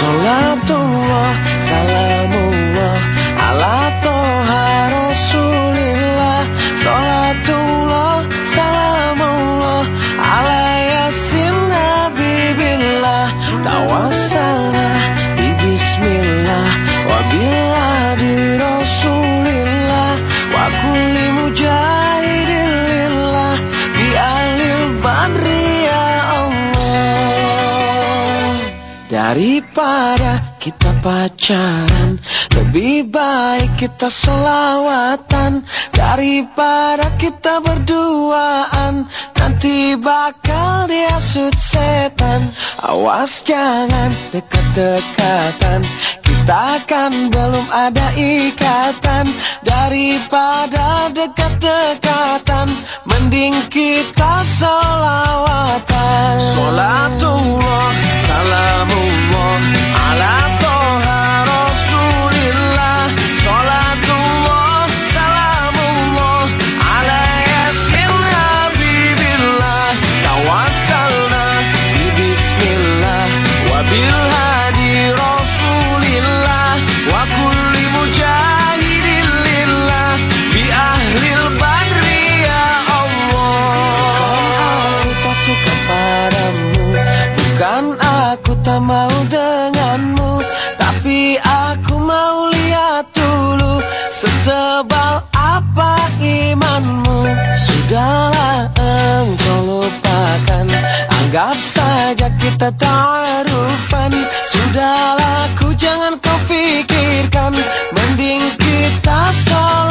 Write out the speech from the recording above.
Salatullah, salamullah ala toha rasulillah. Salatullah, salamullah ala yasin habibillah. Tawassalna bi bismillah wa biladi rasulillah wa kulli mujahidin lillah bi ahlil badri ya Allah. Daripada kita pacaran, lebih baik kita selawatan. Daripada kita berduaan, nanti bakal dihasut setan. Awas jangan dekat-dekatan, kita kan belum ada ikatan. Daripada dekat-dekatan, mending kita selawatan. Salatullah, salamullah ala toha rasulillah. Salatullah, salamullah ala yasin habibillah. Tawassalna bi bismillah wa bil hadi rasulillah wa kulli mujahidin lillah bi ahlil badri ya Allah. Aku tak suka padamu, bukan aku tak mau denganmu, tapi aku mau lihat dulu setebal apa imanmu. Sudahlah engkau lupakan, anggap saja kita ta'arufan. Sudahlah ku jangan kau pikirkan, mending kita